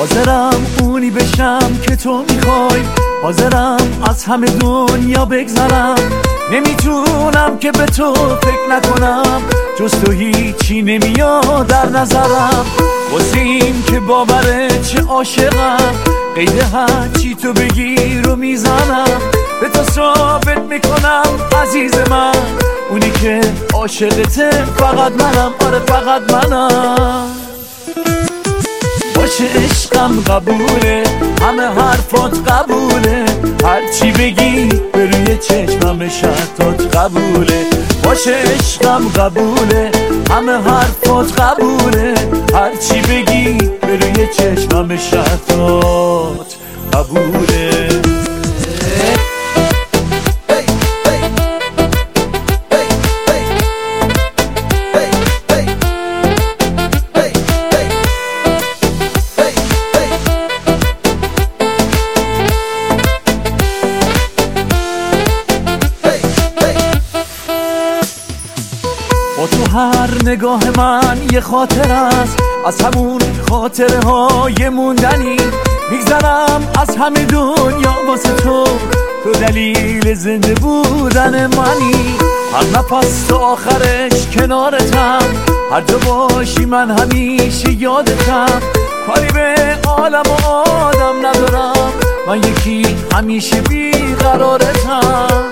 حاضرم اونی بشم که تو میخوای، حاضرم از همه دنیا بگذرم. نمیتونم که به تو فکر نکنم، جز تو هیچی نمیاد در نظرم. واسه این که باوره چه عاشقم، قید هرچی تو بگی رو میزنم. به تو ثابت میکنم عزیز من، اونی که عاشقته فقط منم، آره فقط منم. باشه عشقم قبوله، همه حرفات قبوله، هرچی بگی به روی چشمم شرطات قبوله. باشه عشقم قبوله، همه حرفات قبوله، هرچی بگی به روی چشمم شرطات قبوله. با تو هر نگاه من یه خاطر است، از همون خاطره های موندنی. میگذرم از همه دنیا واسه تو، تو دلیل زنده بودن منی. هر نفس تا آخرش کنارتم، هر جا باشی من همیشه یادتم. کاری به عالم و آدم ندارم، من یکی همیشه بیقرارتم.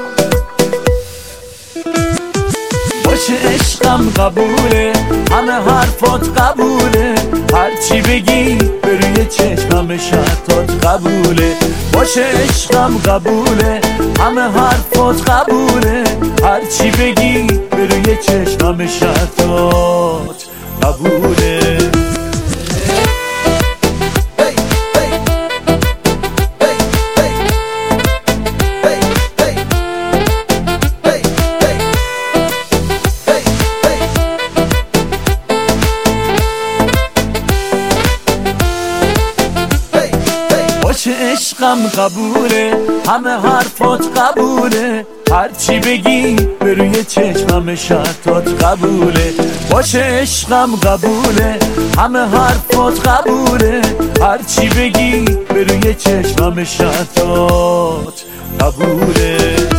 باشه عشقم قبوله، همه حرفات قبوله، هرچی بگی به روی چشمم شرطات قبوله. باشه عشقم قبوله، همه حرفات قبوله، هرچی بگی به روی چشمم شرطات قبوله. باشه عشقم قبوله، همه حرفات قبوله، هرچی بگی به روی چشمم شرطات قبوله. باشه عشقم قبوله، همه حرفات قبوله، هرچی بگی به روی چشمم شرطات قبوله.